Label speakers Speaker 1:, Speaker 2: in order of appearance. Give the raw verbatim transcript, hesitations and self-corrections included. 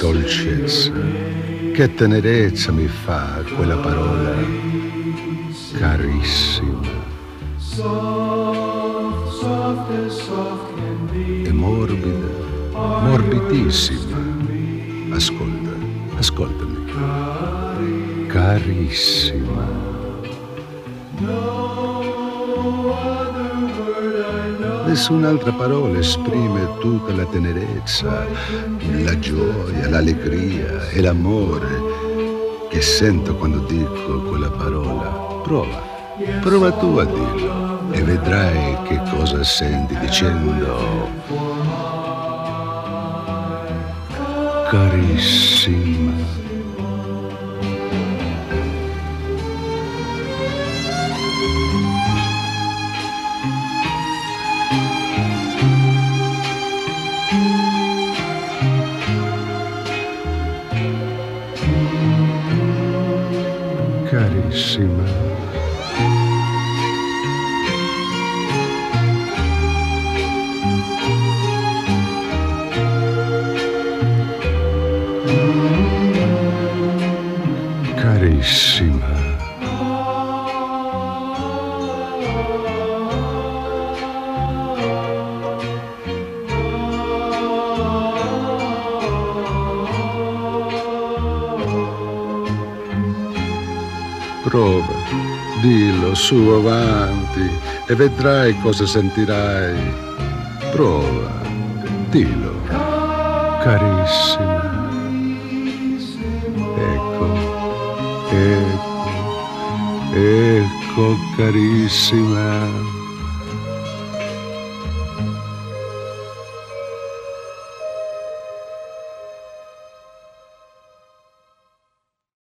Speaker 1: dolcezza, che tenerezza mi fa quella parola carissima. È morbida, morbidissima. Ascolta, ascoltami. Carissima. Nessun'altra parola esprime tutta la tenerezza, la gioia, l'allegria e l'amore che sento quando dico quella parola. Prova, prova tu a dirlo e vedrai che cosa senti dicendo carissima. Carissima. Carissima. Prova, dillo su avanti e vedrai cosa sentirai. Prova, dillo, carissima. Ecco, ecco, ecco, carissima.